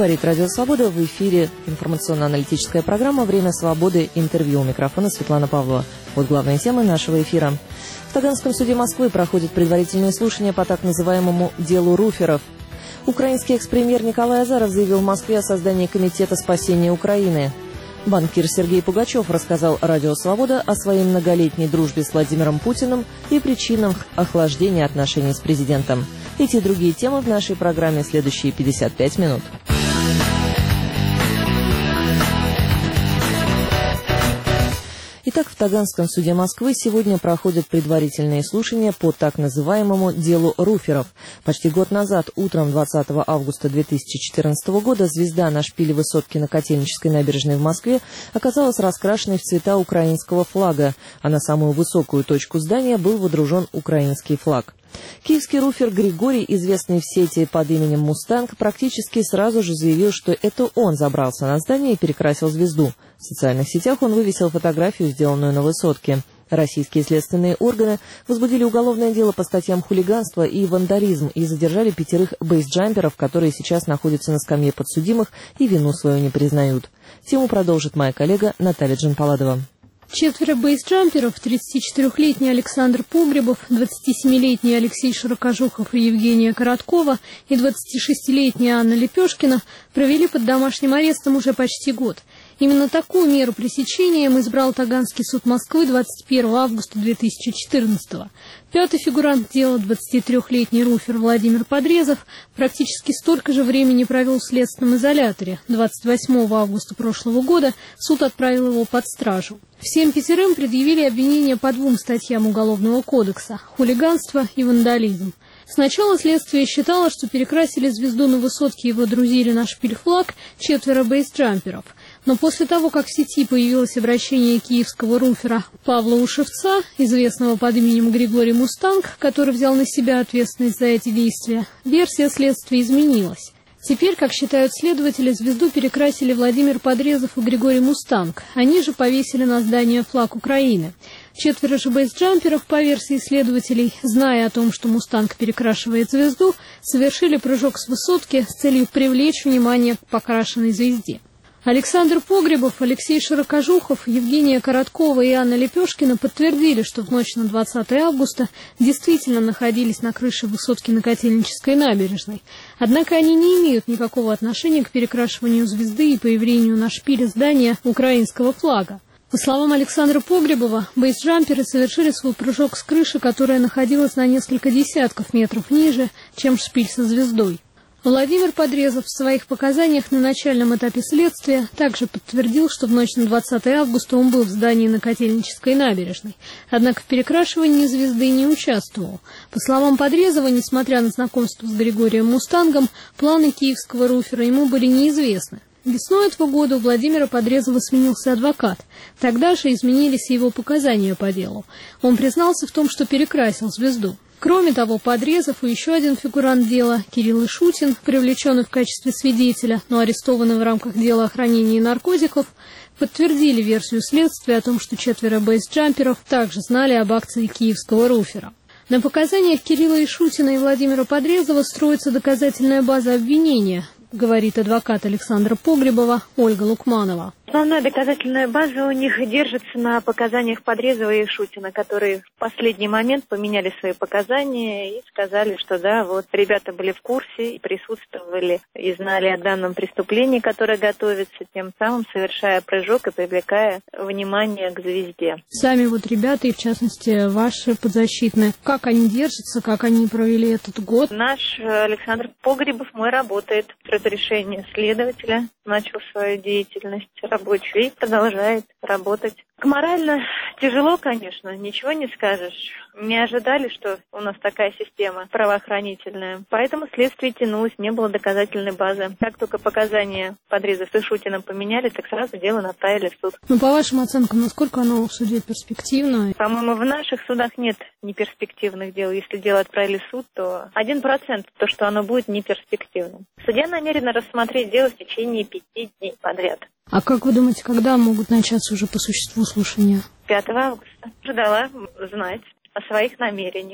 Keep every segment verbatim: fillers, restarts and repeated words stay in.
Говорит Радио Свобода, в эфире информационно-аналитическая программа «Время свободы. Интервью». У микрофона Светлана Павлова. Вот главные темы нашего эфира. В Таганском суде Москвы проходят предварительные слушания по так называемому «делу Руферов». Украинский экс-премьер Николай Азаров заявил в Москве о создании Комитета спасения Украины. Банкир Сергей Пугачев рассказал Радио Свобода о своей многолетней дружбе с Владимиром Путиным и причинах охлаждения отношений с президентом. Эти и другие темы в нашей программе следующие пятьдесят пять минут. Итак, в Таганском суде Москвы сегодня проходят предварительные слушания по так называемому «делу Руферов». Почти год назад, утром двадцатого августа две тысячи четырнадцатого года, звезда на шпиле высотки на Котельнической набережной в Москве оказалась раскрашенной в цвета украинского флага, а на самую высокую точку здания был водружен украинский флаг. Киевский руфер Григорий, известный в сети под именем «Мустанг», практически сразу же заявил, что это он забрался на здание и перекрасил звезду. В социальных сетях он вывесил фотографию, сделанную на высотке. Российские следственные органы возбудили уголовное дело по статьям хулиганства и вандализм и задержали пятерых бейсджамперов, которые сейчас находятся на скамье подсудимых и вину свою не признают. Тему продолжит моя коллега Наталья Джанпаладова. Четверо бейсджамперов, тридцатичетырёхлетний Александр Погребов, двадцатисемилетний Алексей Широкожухов и Евгения Короткова и двадцатишестилетняя Анна Лепешкина провели под домашним арестом уже почти год. Именно такую меру пресечения им избрал Таганский суд Москвы двадцать первого августа две тысячи четырнадцатого. Пятый фигурант дела, двадцатитрёхлетний руфер Владимир Подрезов, практически столько же времени провел в следственном изоляторе. двадцать восьмого августа прошлого года суд отправил его под стражу. Всем пятерым предъявили обвинения по двум статьям Уголовного кодекса – хулиганство и вандализм. Сначала следствие считало, что перекрасили звезду на высотке и водрузили на шпиль флаг четверо бейсджамперов. Но после того, как в сети появилось обращение киевского руфера Павла Ушевца, известного под именем Григорий Мустанг, который взял на себя ответственность за эти действия, версия следствия изменилась. Теперь, как считают следователи, звезду перекрасили Владимир Подрезов и Григорий Мустанг. Они же повесили на здание флаг Украины. Четверо же бейсджамперов, по версии следователей, зная о том, что Мустанг перекрашивает звезду, совершили прыжок с высотки с целью привлечь внимание к покрашенной звезде. Александр Погребов, Алексей Широкожухов, Евгения Короткова и Анна Лепешкина подтвердили, что в ночь на двадцатое августа действительно находились на крыше высотки на Котельнической набережной. Однако они не имеют никакого отношения к перекрашиванию звезды и появлению на шпиле здания украинского флага. По словам Александра Погребова, бейсджамперы совершили свой прыжок с крыши, которая находилась на несколько десятков метров ниже, чем шпиль со звездой. Владимир Подрезов в своих показаниях на начальном этапе следствия также подтвердил, что в ночь на двадцатое августа он был в здании на Котельнической набережной, однако в перекрашивании звезды не участвовал. По словам Подрезова, несмотря на знакомство с Григорием Мустангом, планы киевского руфера ему были неизвестны. Весной этого года у Владимира Подрезова сменился адвокат. Тогда же изменились и его показания по делу. Он признался в том, что перекрасил звезду. Кроме того, Подрезов и еще один фигурант дела, Кирилл Ишутин, привлеченный в качестве свидетеля, но арестованный в рамках дела о хранении наркотиков, подтвердили версию следствия о том, что четверо бейсджамперов также знали об акции киевского руфера. На показаниях Кирилла Ишутина и Владимира Подрезова строится доказательная база обвинения, говорит адвокат Александра Погребова Ольга Лукманова. Основная доказательная база у них держится на показаниях Подрезова и Ишутина, которые в последний момент поменяли свои показания и сказали, что да, вот ребята были в курсе, присутствовали и знали о данном преступлении, которое готовится, тем самым совершая прыжок и привлекая внимание к звезде. Сами вот ребята, и в частности ваши подзащитные, как они держатся, как они провели этот год? Наш Александр Погребов, мой, работает с разрешения следователя, начал свою деятельность рабочую и продолжает работать. Морально тяжело, конечно, ничего не скажешь. Не ожидали, что у нас такая система правоохранительная. Поэтому следствие тянулось, не было доказательной базы. Как только показания Подрезов с Ишутиным поменяли, так сразу дело направили в суд. Ну, по вашим оценкам, насколько оно в суде перспективно? По-моему, в наших судах нет неперспективных дел. Если дело отправили в суд, то один процент то, что оно будет неперспективным. Судья намерена рассмотреть дело в течение пяти дней подряд. А как вы думаете, когда могут начаться уже по существу слушания? пятого августа. Ждала знать о своих намерениях,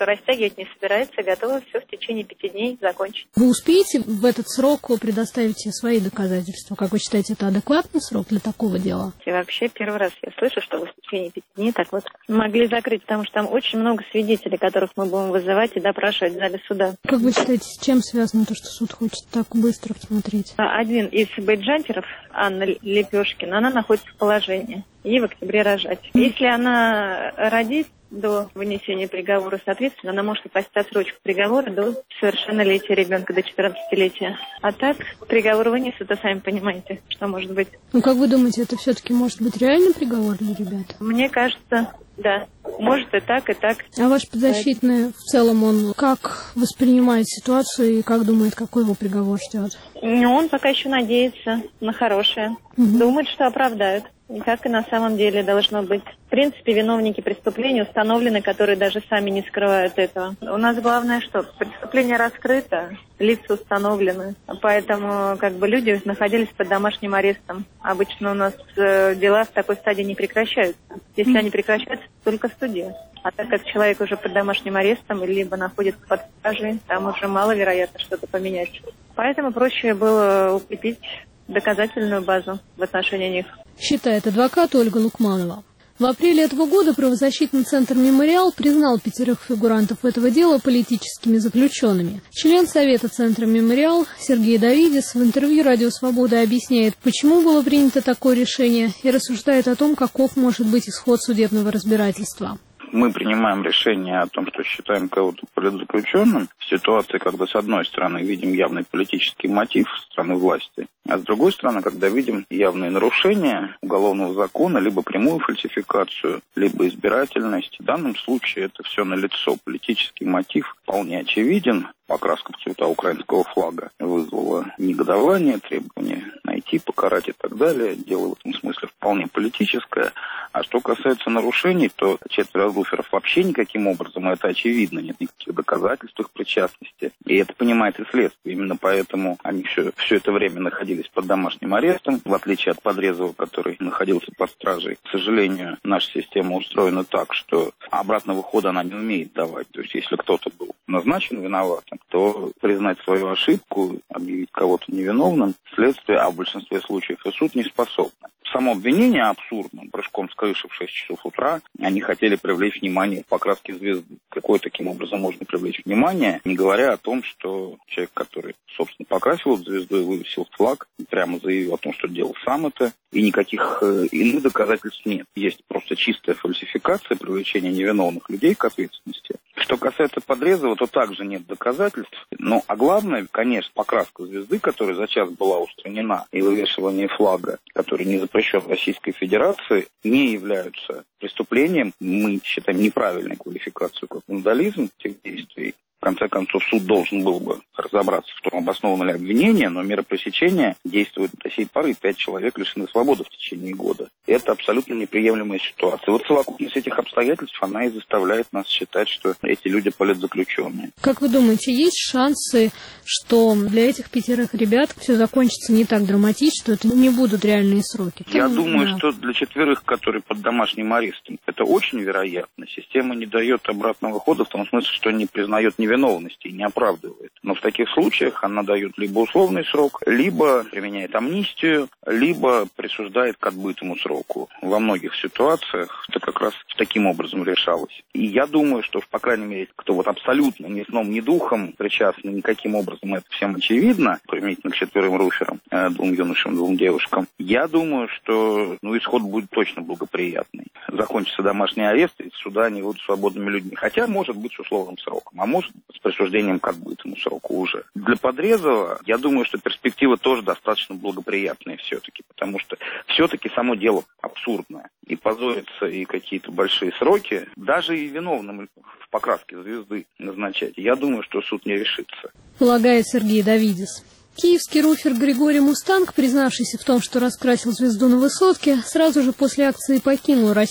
что растягивать не собирается, готова все в течение пяти дней закончить. Вы успеете в этот срок предоставить все свои доказательства? Как вы считаете, это адекватный срок для такого дела? И вообще первый раз я слышу, что в течение пяти дней так вот могли закрыть, потому что там очень много свидетелей, которых мы будем вызывать и допрашивать в зале суда. Как вы считаете, с чем связано то, что суд хочет так быстро смотреть? Один из бейджантеров, Анна Лепешкина, она находится в положении. Ей в октябре рожать. Если она родит до вынесения приговора, соответственно, она может попасть в отсрочку приговора до совершеннолетия ребенка, до четырнадцатилетия. А так приговор вынесут, а сами понимаете, что может быть. Ну, как вы думаете, это все-таки может быть реальный приговор для ребят? Мне кажется, да. Может и так, и так. А ваш подзащитный в целом, он как воспринимает ситуацию и как думает, какой его приговор ждет? Ну, он пока еще надеется на хорошее. Угу. Думает, что оправдают. И как и на самом деле должно быть. В принципе, виновники преступления установлены, которые даже сами не скрывают этого. У нас главное, что преступление раскрыто, лица установлены. Поэтому как бы люди находились под домашним арестом. Обычно у нас э, дела в такой стадии не прекращаются. Если они прекращаются, только в суде. А так как человек уже под домашним арестом, либо находится под стражей, там уже маловероятно что-то поменять. Поэтому проще было укрепить доказательную базу в отношении них. Считает адвокат Ольга Лукманова. В апреле этого года правозащитный центр «Мемориал» признал пятерых фигурантов этого дела политическими заключенными. Член Совета центра «Мемориал» Сергей Давидис в интервью «Радио Свобода» объясняет, почему было принято такое решение, и рассуждает о том, каков может быть исход судебного разбирательства. Мы принимаем решение о том, что считаем кого-то политзаключенным в ситуации, когда с одной стороны видим явный политический мотив со стороны власти, а с другой стороны, когда видим явные нарушения уголовного закона, либо прямую фальсификацию, либо избирательность. В данном случае это все налицо. Политический мотив вполне очевиден. Покраска в цвета украинского флага вызвала негодование, требование найти, покарать и так далее. Дело в этом смысле вполне политическое. А что касается нарушений, то четверо луферов вообще никаким образом, это очевидно, нет никаких доказательств их причастности. И это понимает и следствие. Именно поэтому они все, все это время находились под домашним арестом, в отличие от Подрезова, который находился под стражей. К сожалению, наша система устроена так, что обратного хода она не умеет давать. То есть, если кто-то был назначен виноватым, то признать свою ошибку, объявить кого-то невиновным, следствие, а в большинстве случаев и суд не способны. Само обвинение абсурдно. Прыжком с крыши в шесть часов утра они хотели привлечь внимание к покраске звезды. Какое таким образом можно привлечь внимание, не говоря о том, что человек, который, собственно, покрасил эту звезду и вывесил флаг, прямо заявил о том, что делал сам это, и никаких э, иных доказательств нет. Есть просто чистая фальсификация, привлечение невиновных людей к ответственности. Что касается Подрезова, то также нет доказательств. Ну, а главное, конечно, покраска звезды, которая за час была устранена, и вывешивание флага, который не запрещен в Российской Федерации, не являются преступлением. Мы считаем неправильной квалификацию как вандализм этих действий. В конце концов, суд должен был бы разобраться в том, обосновано ли обвинение, но мера пресечения действует до сей поры, пять человек лишены свободы в течение года. Это абсолютно неприемлемая ситуация. Вот совокупность этих обстоятельств, она и заставляет нас считать, что эти люди политзаключенные. Как вы думаете, есть шансы, что для этих пятерых ребят все закончится не так драматично, что это не будут реальные сроки? Я Ты... думаю, да. что для четверых, которые под домашним арестом, это очень вероятно. Система не дает обратного хода в том смысле, что не признает невиновности и не оправдывает. Но в таких случаях она дает либо условный срок, либо применяет амнистию, либо присуждает к отбытому сроку. Во многих ситуациях это как раз таким образом решалось. И я думаю, что, по крайней мере, кто вот абсолютно ни сном, ни духом причастны никаким образом, это всем очевидно, применительно к четверым руферам, двум юношам, двум девушкам, я думаю, что ну, исход будет точно благоприятный. Закончится домашний арест, и суда они будут свободными людьми. Хотя, может быть, с условным сроком, а может с присуждением к отбытому сроку уже. Для Подрезова, я думаю, что перспектива тоже достаточно благоприятная все-таки, потому что все-таки само дело абсурдное. И позориться, и какие-то большие сроки, даже и виновным в покраске звезды назначать, я думаю, что суд не решится. Полагает Сергей Давидис. Киевский руфер Григорий Мустанг, признавшийся в том, что раскрасил звезду на высотке, сразу же после акции покинул Россию.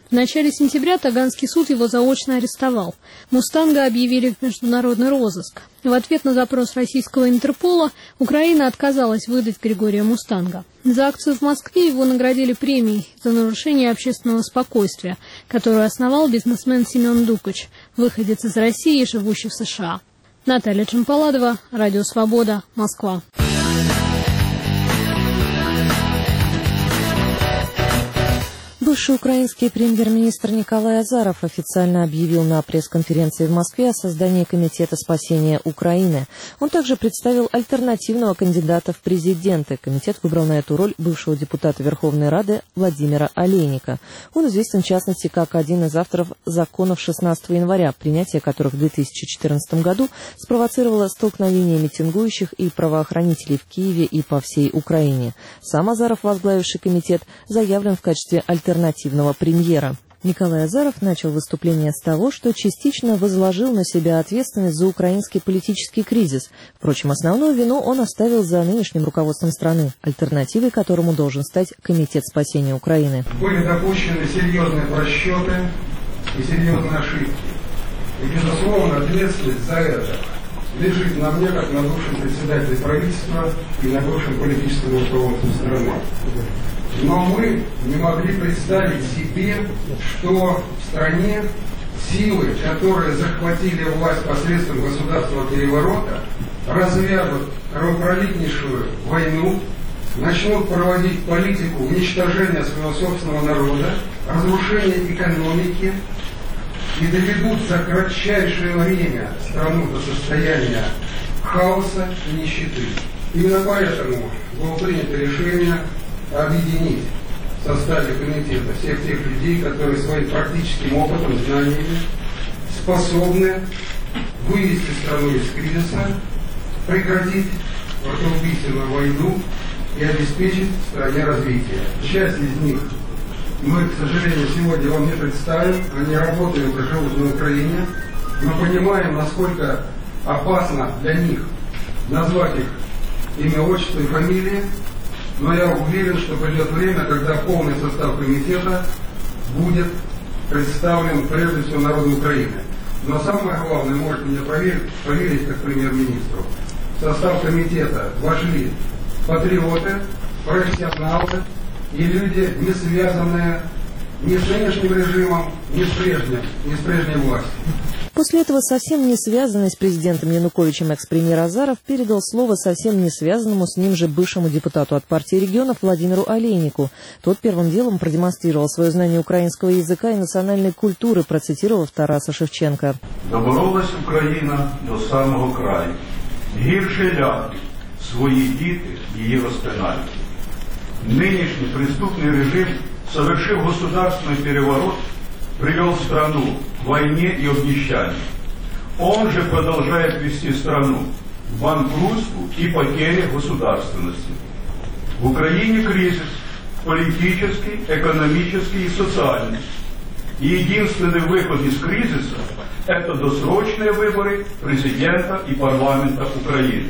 В начале сентября Таганский суд его заочно арестовал. Мустанга объявили в международный розыск. В ответ на запрос российского Интерпола Украина отказалась выдать Григория Мустанга. За акцию в Москве его наградили премией за нарушение общественного спокойствия, которую основал бизнесмен Семен Дукач, выходец из России, живущий в США. Наталья Чемпаладова, Радио Свобода, Москва. Бывший украинский премьер-министр Николай Азаров официально объявил на пресс-конференции в Москве о создании Комитета спасения Украины. Он также представил альтернативного кандидата в президенты. Комитет выбрал на эту роль бывшего депутата Верховной Рады Владимира Олейника. Он известен в частности как один из авторов законов шестнадцатого января, принятие которых в две тысячи четырнадцатом году спровоцировало столкновение митингующих и правоохранителей в Киеве и по всей Украине. Сам Азаров, возглавивший комитет, заявлен в качестве альтернативного альтернативного премьера. Николай Азаров начал выступление с того, что частично возложил на себя ответственность за украинский политический кризис. Впрочем, основную вину он оставил за нынешним руководством страны, альтернативой которому должен стать Комитет спасения Украины. Были допущены серьезные просчеты и серьезные ошибки. И, безусловно, ответственность за это лежит на мне, как на бывшем председателе правительства и на бывшем политическом руководстве страны. Но мы не могли представить себе, что в стране силы, которые захватили власть посредством государственного переворота, развяжут кровопролитнейшую войну, начнут проводить политику уничтожения своего собственного народа, разрушения экономики и доведут за кратчайшее время страну до состояния хаоса и нищеты. Именно поэтому было принято решение объединить в составе комитета всех тех людей, которые своим практическим опытом, знаниями способны вывести страну из кризиса, прекратить кровопролитную войну и обеспечить стране развитие. Часть из них мы, к сожалению, сегодня вам не представим. Они работают и живут на Украине. Мы понимаем, насколько опасно для них назвать их имя, отчество и фамилии. Но я уверен, что придет время, когда полный состав комитета будет представлен прежде всего народу Украины. Но самое главное, можете мне поверить, поверить как премьер-министру, в состав комитета вошли патриоты, профессионалы и люди, не связанные ни с нынешним режимом, ни с прежним, ни с прежней властью. После этого совсем не связанный с президентом Януковичем экс-премьер Азаров передал слово совсем не связанному с ним же бывшему депутату от партии регионов Владимиру Олейнику. Тот первым делом продемонстрировал свое знание украинского языка и национальной культуры, процитировав Тараса Шевченка. «Доборолась Україна до самого краю. Гірше ляти, свої діти її розпинають. Нынешний преступный режим совершив государственный переворот, привел страну к войне и обнищанию. Он же продолжает вести страну в банкротству и потере государственности. В Украине кризис политический, экономический и социальный. И единственный выход из кризиса – это досрочные выборы президента и парламента Украины.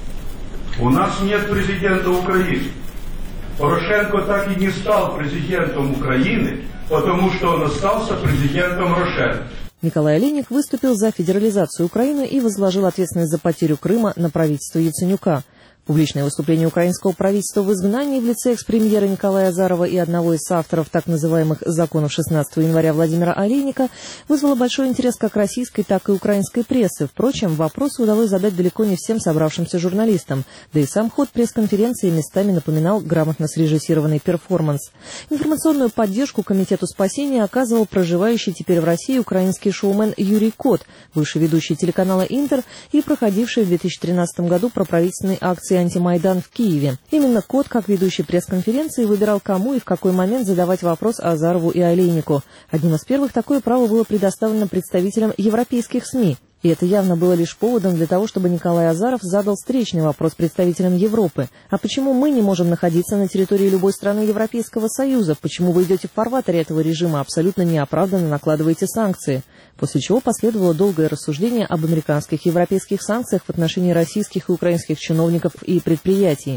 У нас нет президента Украины. Порошенко так и не стал президентом Украины, потому что он остался президентом Рошен. Николай Олейник выступил за федерализацию Украины и возложил ответственность за потерю Крыма на правительство Яценюка. Публичное выступление украинского правительства в изгнании в лице экс-премьера Николая Азарова и одного из авторов так называемых законов шестнадцатого января Владимира Олейника вызвало большой интерес как российской, так и украинской прессы. Впрочем, вопросы удалось задать далеко не всем собравшимся журналистам, да и сам ход пресс-конференции местами напоминал грамотно срежиссированный перформанс. Информационную поддержку Комитету спасения оказывал проживающий теперь в России украинский шоумен Юрий Кот, бывший ведущий телеканала «Интер» и проходивший в две тысячи тринадцатом году проправительственной акции «Антимайдан» в Киеве. Именно Кот, как ведущий пресс-конференции, выбирал, кому и в какой момент задавать вопрос Азарову и Олейнику. Одним из первых такое право было предоставлено представителям европейских СМИ. И это явно было лишь поводом для того, чтобы Николай Азаров задал встречный вопрос представителям Европы. А почему мы не можем находиться на территории любой страны Европейского Союза? Почему вы идете в фарватере этого режима, абсолютно неоправданно накладываете санкции? После чего последовало долгое рассуждение об американских и европейских санкциях в отношении российских и украинских чиновников и предприятий.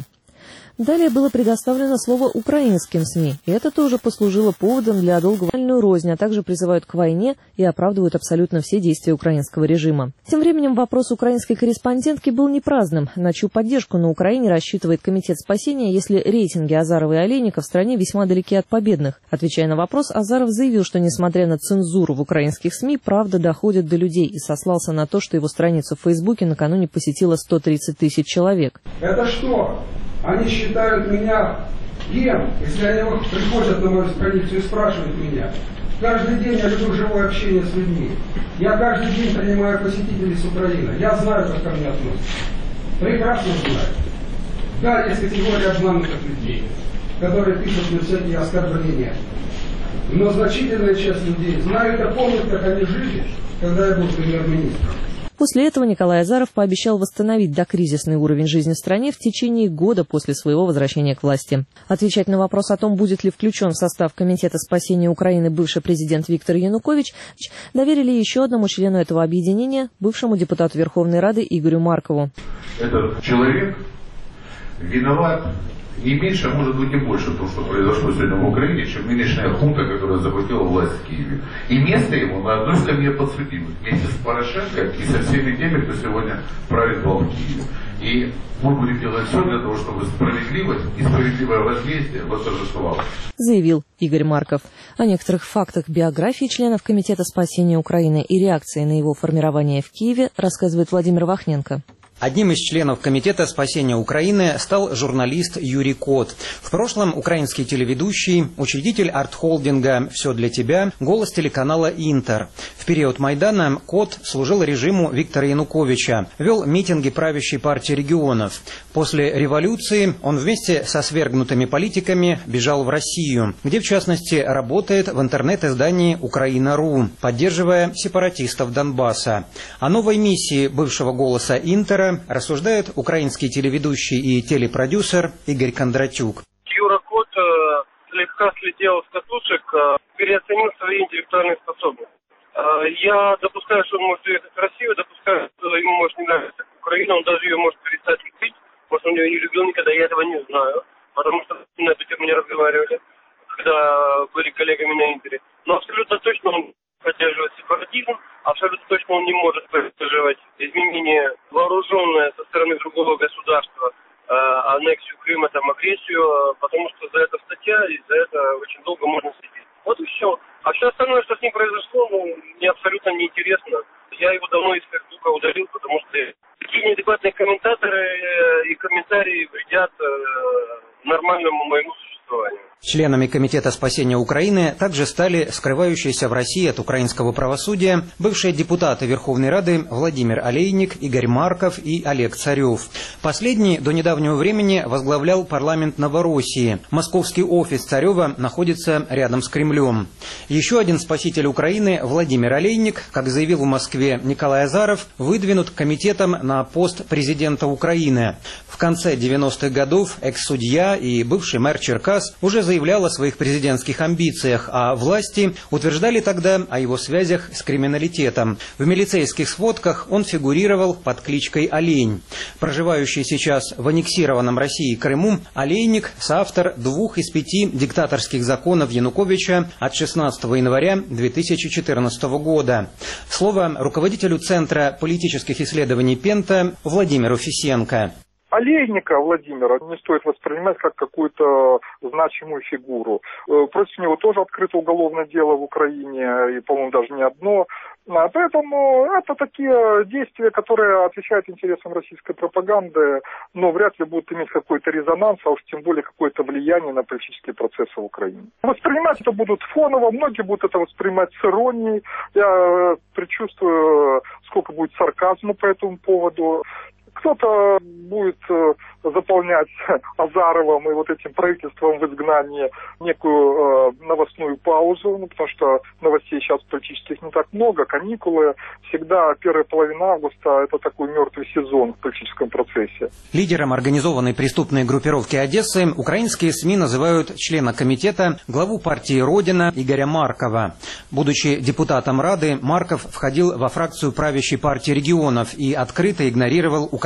Далее было предоставлено слово украинским СМИ, и это тоже послужило поводом для долгого рознь, а также призывают к войне и оправдывают абсолютно все действия украинского режима. Тем временем вопрос украинской корреспондентки был не праздным. На чью поддержку на Украине рассчитывает Комитет спасения, если рейтинги Азарова и Олейника в стране весьма далеки от победных? Отвечая на вопрос, Азаров заявил, что несмотря на цензуру в украинских СМИ, правда доходит до людей, и сослался на то, что его страницу в Фейсбуке накануне посетило сто тридцать тысяч человек. Это что? Они считают меня кем, если они вот приходят на мою страницу и спрашивают меня. Каждый день я люблю живое общение с людьми. Я каждый день принимаю посетителей с Украины. Я знаю, как ко мне относятся. Прекрасно знаю. Да, есть категория обманутых людей, которые пишут мне всякие оскорбления. Но значительная часть людей знают и помнят, как они жили, когда я был премьер-министром. После этого Николай Азаров пообещал восстановить докризисный уровень жизни в стране в течение года после своего возвращения к власти. Отвечать на вопрос о том, будет ли включен в состав Комитета спасения Украины бывший президент Виктор Янукович, доверили еще одному члену этого объединения, бывшему депутату Верховной Рады Игорю Маркову. Этот человек виноват не меньше, а может быть и больше то, что произошло сегодня в Украине, чем нынешняя хунта, которая захватила власть в Киеве. И место ему на одной скамье подсудимых, вместе с Порошенко и со всеми теми, кто сегодня правит в Киеве. И мы будем делать все для того, чтобы справедливость и справедливое возмездие восторжествовало. Заявил Игорь Марков. О некоторых фактах биографии членов Комитета спасения Украины и реакции на его формирование в Киеве рассказывает Владимир Вахненко. Одним из членов Комитета спасения Украины стал журналист Юрий Кот. В прошлом украинский телеведущий, учредитель арт-холдинга «Все для тебя», голос телеканала «Интер». В период Майдана Кот служил режиму Виктора Януковича, вел митинги правящей партии регионов. После революции он вместе со свергнутыми политиками бежал в Россию, где в частности работает в интернет-издании «Украина.ру», поддерживая сепаратистов Донбасса. О новой миссии бывшего голоса «Интера» рассуждает украинский телеведущий и телепродюсер Игорь Кондратюк. Юра Кот э, слегка слетел с катушек, э, переоценил свои интеллектуальные способности. Э, я допускаю, что он может уехать в Россию, допускаю, что ему может не нравиться Украина, он даже ее может перестать любить, может он ее не любил никогда, я этого не знаю, потому что на эту тему не разговаривали, когда были коллегами на Интере. Но абсолютно точно он поддерживает сепаратизм, абсолютно точно он не может поддерживать изменения вооруженное со стороны другого государства, э, аннексию Крыма, там, агрессию, потому что за это статья, и за это очень долго можно следить. Вот и все. А все остальное, что с ним произошло, ну, мне абсолютно неинтересно. Я его давно из Фейсбука удалил, потому что такие неадекватные комментаторы и комментарии вредят э, нормальному моему существованию. Членами Комитета спасения Украины также стали скрывающиеся в России от украинского правосудия бывшие депутаты Верховной Рады Владимир Олейник, Игорь Марков и Олег Царев. Последний до недавнего времени возглавлял парламент Новороссии. Московский офис Царева находится рядом с Кремлем. Еще один спаситель Украины, Владимир Олейник, как заявил в Москве Николай Азаров, выдвинут комитетом на пост президента Украины. В конце девяностых годов экс-судья и бывший мэр Черкас уже заявлял о своих президентских амбициях, а власти утверждали тогда о его связях с криминалитетом. В милицейских сводках он фигурировал под кличкой Олень. Проживающий сейчас в аннексированном России Крыму, Олейник – соавтор двух из пяти диктаторских законов Януковича от шестнадцатого января две тысячи четырнадцатого года. Слово руководителю Центра политических исследований Пента Владимиру Фисенко. Олейника Владимира не стоит воспринимать как какую-то значимую фигуру. Против него тоже открыто уголовное дело в Украине, и, по-моему, даже не одно. Поэтому это такие действия, которые отвечают интересам российской пропаганды, но вряд ли будут иметь какой-то резонанс, а уж тем более какое-то влияние на политические процессы в Украине. Воспринимать это будут фоново, многие будут это воспринимать с иронией. Я предчувствую, сколько будет сарказма по этому поводу. Кто-то будет заполнять Азаровым и вот этим правительством в изгнании некую э, новостную паузу, ну, потому что новостей сейчас политических не так много, каникулы. Всегда первая половина августа – это такой мертвый сезон в политическом процессе. Лидером организованной преступной группировки Одессы украинские СМИ называют члена комитета, главу партии «Родина» Игоря Маркова. Будучи депутатом Рады, Марков входил во фракцию правящей партии регионов и открыто игнорировал указания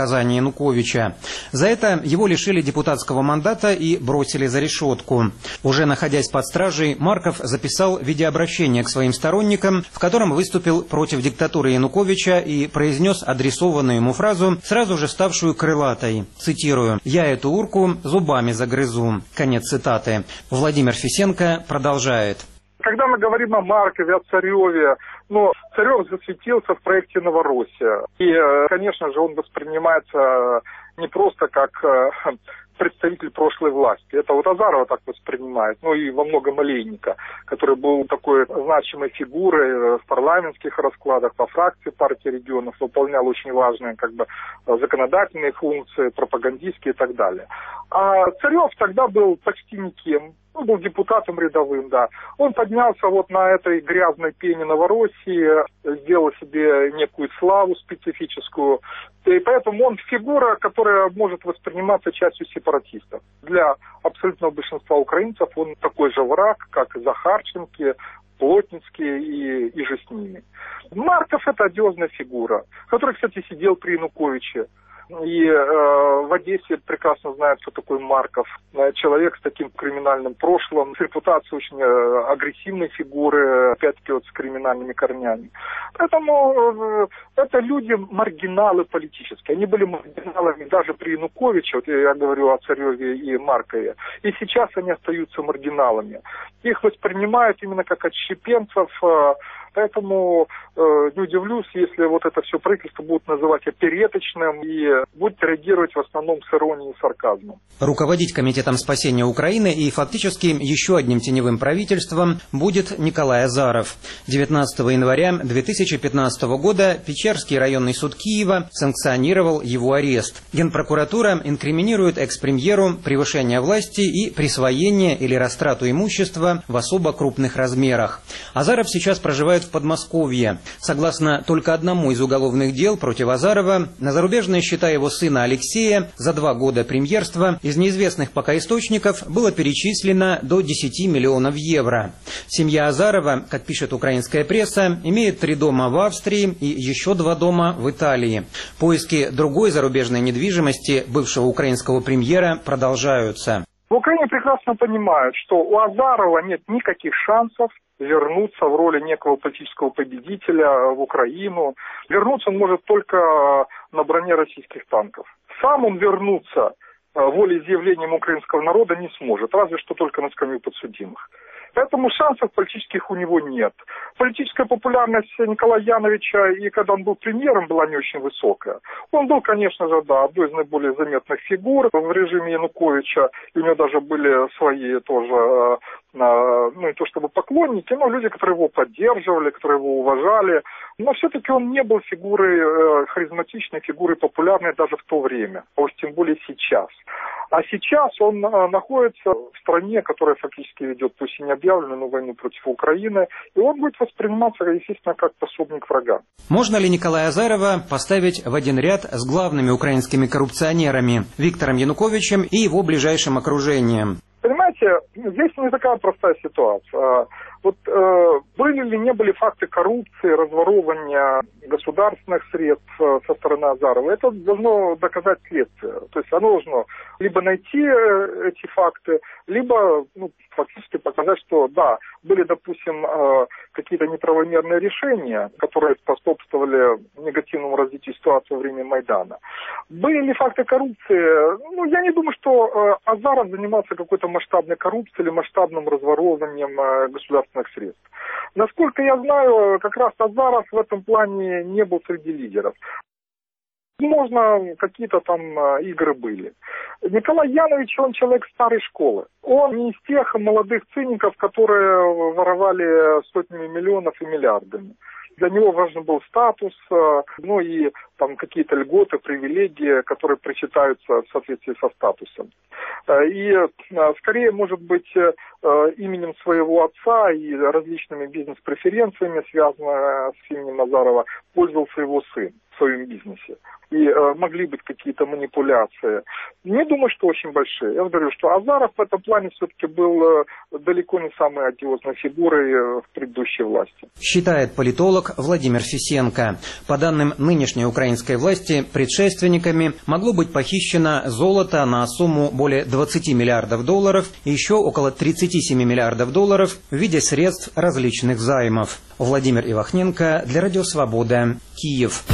указания Януковича. За это его лишили депутатского мандата и бросили за решетку. Уже находясь под стражей, Марков записал видеообращение к своим сторонникам, в котором выступил против диктатуры Януковича и произнес адресованную ему фразу, сразу же ставшую крылатой. Цитирую: «Я эту урку зубами загрызу». Конец цитаты. Владимир Фисенко продолжает. Когда мы говорим о Маркове, о Цареве, ну, Царев засветился в проекте «Новороссия». И, конечно же, он воспринимается не просто как представитель прошлой власти. Это вот Азарова так воспринимает, ну и во многом Олейника, который был такой значимой фигурой в парламентских раскладах, по фракции партии регионов, выполнял очень важные как бы законодательные функции, пропагандистские и так далее. А Царев тогда был почти никем. Он был депутатом рядовым, да. Он поднялся вот на этой грязной пене Новороссии, сделал себе некую славу специфическую. И поэтому он фигура, которая может восприниматься частью сепаратистов. Для абсолютного большинства украинцев он такой же враг, как и Захарченко, Плотницкий и, и же с ними. Марков – это одиозная фигура, который, кстати, сидел при Януковиче. И э, в Одессе прекрасно знают, кто такой Марков. Человек с таким криминальным прошлым, с репутацией очень э, агрессивной фигуры, опять-таки вот с криминальными корнями. Поэтому э, это люди маргиналы политические. Они были маргиналами даже при Януковиче, вот я говорю о Цареве и Маркове. И сейчас они остаются маргиналами. Их воспринимают именно как отщепенцев. Э, Поэтому э, не удивлюсь, если вот это все правительство будут называть опереточным и будет реагировать в основном с иронией и сарказмом. Руководить Комитетом спасения Украины и фактически еще одним теневым правительством будет Николай Азаров. девятнадцатого января две тысячи пятнадцатого года Печерский районный суд Киева санкционировал его арест. Генпрокуратура инкриминирует экс-премьеру превышение власти и присвоение или растрату имущества в особо крупных размерах. Азаров сейчас проживает в Подмосковье. Согласно только одному из уголовных дел против Азарова, на зарубежные счета его сына Алексея за два года премьерства из неизвестных пока источников было перечислено до десяти миллионов евро. Семья Азарова, как пишет украинская пресса, имеет три дома в Австрии и еще два дома в Италии. Поиски другой зарубежной недвижимости бывшего украинского премьера продолжаются. В Украине прекрасно понимают, что у Азарова нет никаких шансов вернуться в роли некого политического победителя в Украину. Вернуться он может только на броне российских танков. Сам он вернуться волеизъявлением украинского народа не сможет, разве что только на скамью подсудимых. Поэтому шансов политических у него нет. Политическая популярность Николая Яновича, и когда он был премьером, была не очень высокая. Он был, конечно же, да, одной из наиболее заметных фигур в режиме Януковича. И у него даже были свои тоже, ну не то чтобы поклонники, но люди, которые его поддерживали, которые его уважали. Но все-таки он не был фигурой харизматичной, фигурой популярной даже в то время, а уж тем более сейчас. А сейчас он находится в стране, которая фактически ведет, пусть и не объявленную войну против Украины, и он будет восприниматься, естественно, как пособник врага. Можно ли Николая Азарова поставить в один ряд с главными украинскими коррупционерами Виктором Януковичем и его ближайшим окружением? Понимаете, здесь не такая простая ситуация. Вот э, были ли, не были факты коррупции, разворовывания государственных средств э, со стороны Азарова, это должно доказать следствие. То есть оно должно либо найти э, эти факты, либо ну, фактически показать, что да, были, допустим, э, какие-то неправомерные решения, которые способствовали негативному развитию ситуации во время Майдана. Были ли факты коррупции? Ну, я не думаю, что э, Азаров занимался какой-то масштабной коррупцией или масштабным разворовыванием э, государственных средств. Насколько я знаю, как раз Азаров в этом плане не был среди лидеров. Возможно, какие-то там игры были. Николай Янович, он человек старой школы. Он не из тех молодых циников, которые воровали сотнями миллионов и миллиардами. Для него важен был статус, ну и там какие-то льготы, привилегии, которые причитаются в соответствии со статусом. И скорее, может быть, именем своего отца и различными бизнес-преференциями, связанными с именем Азарова, пользовался его сын в своем бизнесе. И э, могли быть какие-то манипуляции. Не думаю, что очень большие. Я говорю, что Азаров в этом плане все-таки был э, далеко не самой одиозной фигурой э, в предыдущей власти. Считает политолог Владимир Фисенко. По данным нынешней украинской украинской власти предшественниками могло быть похищено золото на сумму более двадцати миллиардов долларов и еще около тридцати семи миллиардов долларов в виде средств различных займов. Владимир Ивахненко для Радио Свобода, Киев.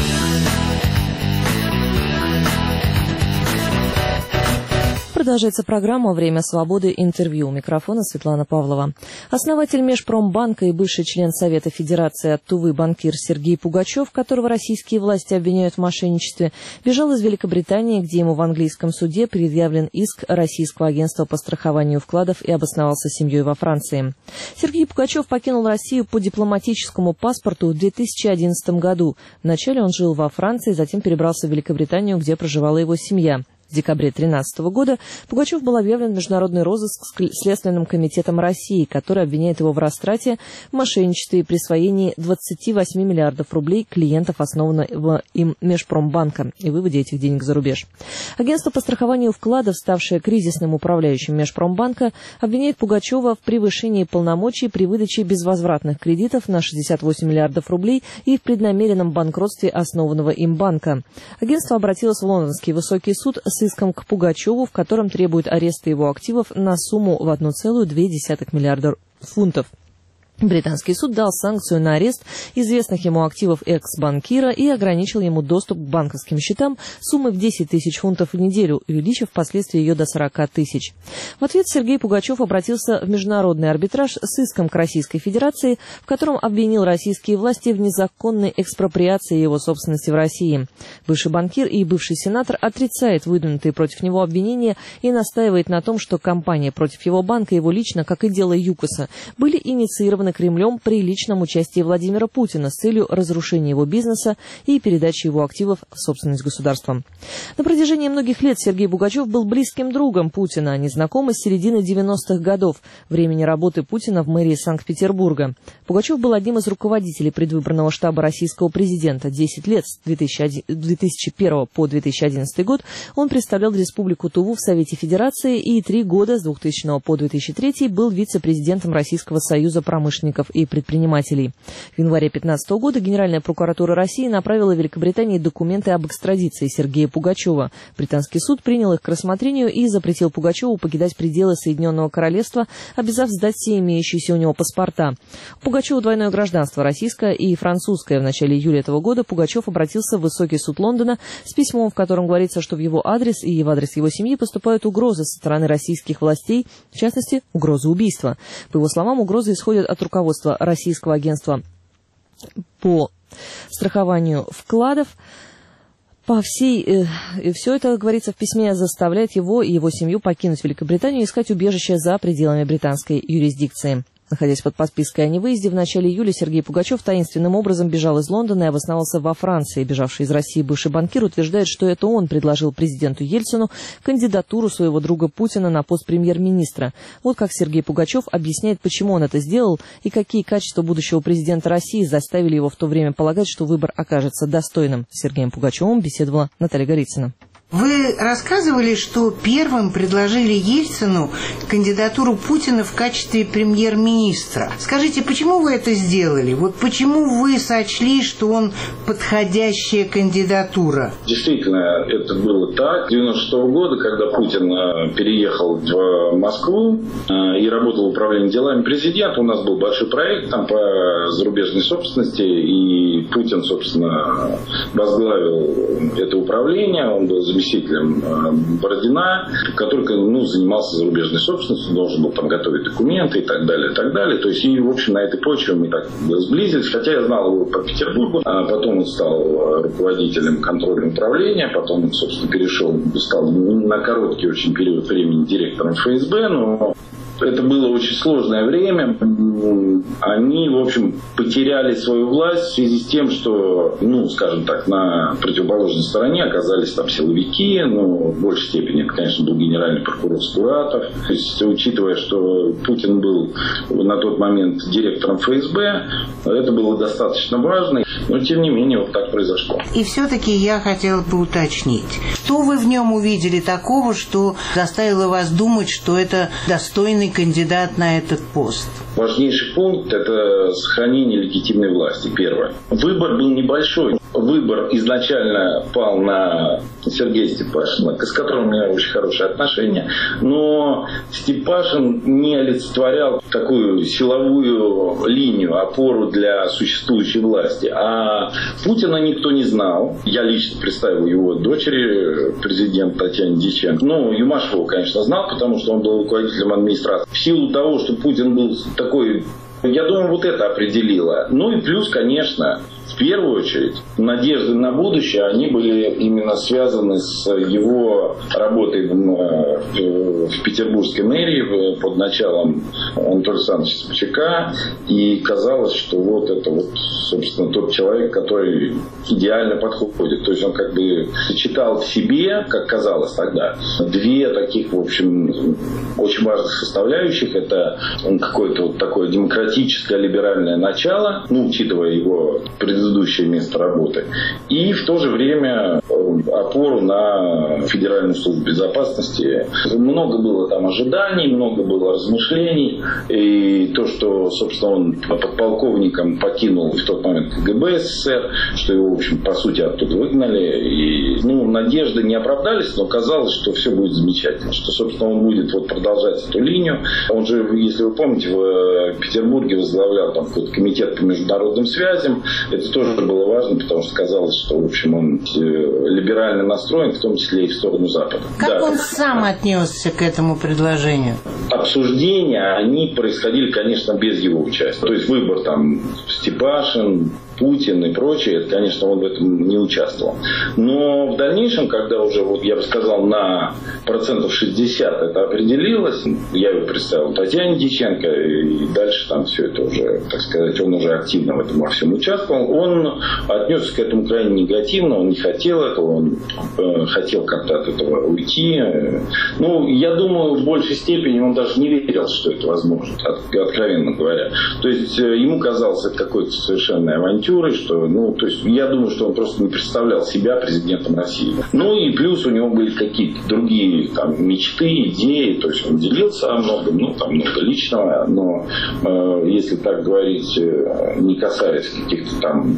Продолжается программа «Время свободы. Интервью». У микрофона Светлана Павлова. Основатель Межпромбанка и бывший член Совета Федерации от Тувы банкир Сергей Пугачев, которого российские власти обвиняют в мошенничестве, бежал из Великобритании, где ему в английском суде предъявлен иск Российского агентства по страхованию вкладов, и обосновался с семьей во Франции. Сергей Пугачев покинул Россию по дипломатическому паспорту в две тысячи одиннадцатом году. Вначале он жил во Франции, затем перебрался в Великобританию, где проживала его семья. В декабре две тысячи тринадцатого года Пугачев был объявлен в международный розыск Следственным комитетом России, который обвиняет его в растрате, в мошенничестве и присвоении двадцати восьми миллиардов рублей клиентов основанного им Межпромбанка и выводе этих денег за рубеж. Агентство по страхованию вкладов, ставшее кризисным управляющим Межпромбанка, обвиняет Пугачева в превышении полномочий при выдаче безвозвратных кредитов на шестьдесят восемь миллиардов рублей и в преднамеренном банкротстве основанного им банка. Агентство обратилось в Лондонский высокий суд с иском к Пугачеву, в котором требует ареста его активов на сумму в одна целая две десятых миллиарда фунтов. Британский суд дал санкцию на арест известных ему активов экс-банкира и ограничил ему доступ к банковским счетам суммой в десять тысяч фунтов в неделю, увеличив впоследствии ее до сорока тысяч. В ответ Сергей Пугачев обратился в международный арбитраж с иском к Российской Федерации, в котором обвинил российские власти в незаконной экспроприации его собственности в России. Бывший банкир и бывший сенатор отрицает выдвинутые против него обвинения и настаивает на том, что кампания против его банка, его лично, как и дело ЮКОСа, были инициированы Кремлем при личном участии Владимира Путина с целью разрушения его бизнеса и передачи его активов в собственность государства. На протяжении многих лет Сергей Пугачев был близким другом Путина, они знакомы с середины девяностых годов, времени работы Путина в мэрии Санкт-Петербурга. Пугачев был одним из руководителей предвыборного штаба российского президента. десять лет, с две тысячи первого по две тысячи одиннадцатый год, он представлял Республику Туву в Совете Федерации и три года, с двухтысячного по две тысячи третий, был вице-президентом Российского союза промышленников и предпринимателей. В январе две тысячи пятнадцатого года Генеральная прокуратура России направила Великобритании документы об экстрадиции Сергея Пугачева. Британский суд принял их к рассмотрению и запретил Пугачеву покидать пределы Соединенного Королевства, обязав сдать все имеющиеся у него паспорта. У Пугачева двойное гражданство, российское и французское. В начале июля этого года Пугачев обратился в Высокий суд Лондона с письмом, в котором говорится, что в его адрес и в адрес его семьи поступают угрозы со стороны российских властей, в частности, угрозы убийства. По его словам, угрозы исходят от руководства Российского агентства по страхованию вкладов. По всей, э, все это, говорится в письме, заставляет его и его семью покинуть Великобританию и искать убежище за пределами британской юрисдикции. Находясь под подпиской о невыезде, в начале июля Сергей Пугачев таинственным образом бежал из Лондона и обосновался во Франции. Бежавший из России бывший банкир утверждает, что это он предложил президенту Ельцину кандидатуру своего друга Путина на пост премьер-министра. Вот как Сергей Пугачев объясняет, почему он это сделал и какие качества будущего президента России заставили его в то время полагать, что выбор окажется достойным. С Сергеем Пугачевым беседовала Наталья Голицына. Вы рассказывали, что первым предложили Ельцину кандидатуру Путина в качестве премьер-министра. Скажите, почему вы это сделали? Вот почему вы сочли, что он подходящая кандидатура? Действительно, это было так. С девяносто шестого года, когда Путин переехал в Москву и работал в управлении делами президента, у нас был большой проект там по зарубежной собственности, и Путин, собственно, возглавил это управление. Он был заместителем Бородина, который, ну, занимался зарубежной собственностью, должен был там готовить документы и так далее, и так далее. То есть, и, в общем, на этой почве мы так сблизились, хотя я знал его по Петербургу, а потом он стал руководителем контроля управления, потом он, собственно, перешел, стал на короткий очень период времени директором эф эс бэ, но это было очень сложное время. Они, в общем, потеряли свою власть в связи с тем, что, ну, скажем так, на противоположной стороне оказались там силовики, но в большей степени это, конечно, был генеральный прокурор Скуратов. То есть, учитывая, что Путин был на тот момент директором эф эс бэ, это было достаточно важно, но, тем не менее, вот так произошло. И все-таки я хотела бы уточнить. Что вы в нем увидели такого, что заставило вас думать, что это достойный кандидат на этот пост? Важнейший пункт – это сохранение легитимной власти, первое. Выбор был небольшой. Выбор изначально пал на Сергея Степашина, с которым у меня очень хорошие отношения, но Степашин не олицетворял такую силовую линию, опору для существующей власти. А Путина никто не знал. Я лично представил его дочери, президент Татьяне Дьяченко. Ну, Юмашев его, конечно, знал, потому что он был руководителем администрации. В силу того, что Путин был такой... Я думаю, вот это определило. Ну и плюс, конечно, в первую очередь, надежды на будущее, они были именно связаны с его работой в, в петербургской мэрии под началом Анатолия Александровича Собчака. И казалось, что вот это вот, собственно, тот человек, который идеально подходит. То есть он как бы сочетал в себе, как казалось тогда, две таких, в общем, очень важных составляющих. Это какое-то вот такое демократическое либеральное начало, ну, учитывая его предыдущее место работы, и в то же время опору на Федеральную службу безопасности. Много было там ожиданий, много было размышлений, и то, что, собственно, он подполковником покинул в тот момент КГБ СССР, что его, в общем, по сути, оттуда выгнали, и, ну, надежды не оправдались, но казалось, что все будет замечательно, что, собственно, он будет вот продолжать эту линию. Он же, если вы помните, в Петербурге возглавлял там какой-то комитет по международным связям. Это тоже было важно, потому что казалось, что, в общем, он либерально настроен, в том числе и в сторону Запада. Как да. он сам отнесся к этому предложению? Обсуждения, они происходили, конечно, без его участия. То есть выбор там Степашин, Путин и прочее, это, конечно, он в этом не участвовал. Но в дальнейшем, когда уже, вот я бы сказал, на процентов шестьдесят это определилось, я его представил Татьяне Дьяченко, и дальше там все это уже, так сказать, он уже активно в этом во всем участвовал. Он отнесся к этому крайне негативно, он не хотел этого, он э, хотел как-то от этого уйти. Ну, я думаю, в большей степени он даже не верил, что это возможно, от, откровенно говоря. То есть э, ему казалось это какой-то совершенно авантюрой, что, ну, то есть я думаю, что он просто не представлял себя президентом России. Ну и плюс у него были какие-то другие там мечты, идеи, то есть он делился о многом, ну, там много личного, но э, если так говорить, э, не касаясь каких-то там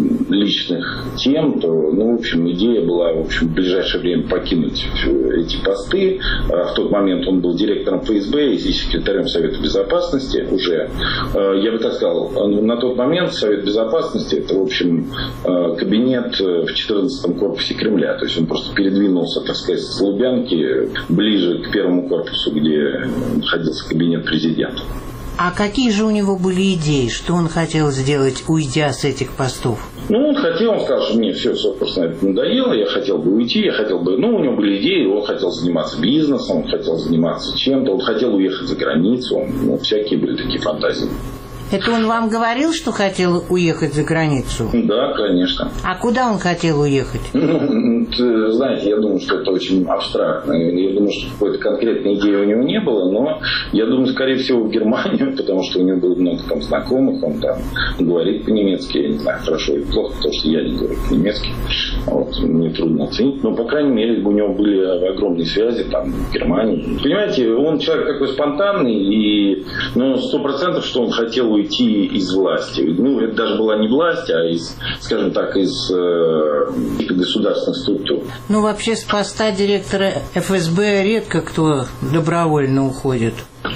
личных тем, то, ну, в общем, идея была, в общем, в ближайшее время покинуть эти посты. В тот момент он был директором ФСБ и секретарем Совета Безопасности уже. Я бы так сказал, на тот момент Совет Безопасности это, в общем, кабинет в четырнадцатом корпусе Кремля. То есть он просто передвинулся, так сказать, с Лубянки ближе к первому корпусу, где находился кабинет президента. А какие же у него были идеи? Что он хотел сделать, уйдя с этих постов? Ну, он хотел, он сказал, что мне все, собственно, это надоело, я хотел бы уйти, я хотел бы, ну, у него были идеи, он хотел заниматься бизнесом, он хотел заниматься чем-то, он хотел уехать за границу, ну, всякие были такие фантазии. Это он вам говорил, что хотел уехать за границу? Да, конечно. А куда он хотел уехать? Ну, знаете, я думаю, что это очень абстрактно. Я думаю, что какой-то конкретной идеи у него не было, но я думаю, скорее всего, в Германию, потому что у него было много там знакомых, он там говорит по-немецки, я не знаю, хорошо или плохо, потому что я не говорю по-немецки. Вот, мне трудно оценить. Но, по крайней мере, у него были огромные связи там в Германии. Понимаете, он человек такой спонтанный, и ну, сто процентов, что он хотел уйти из власти. Ну, это даже была не власть, а из, скажем так, из э, государственных структур. Ну, вообще, с поста директора эф эс бэ редко кто добровольно уходит.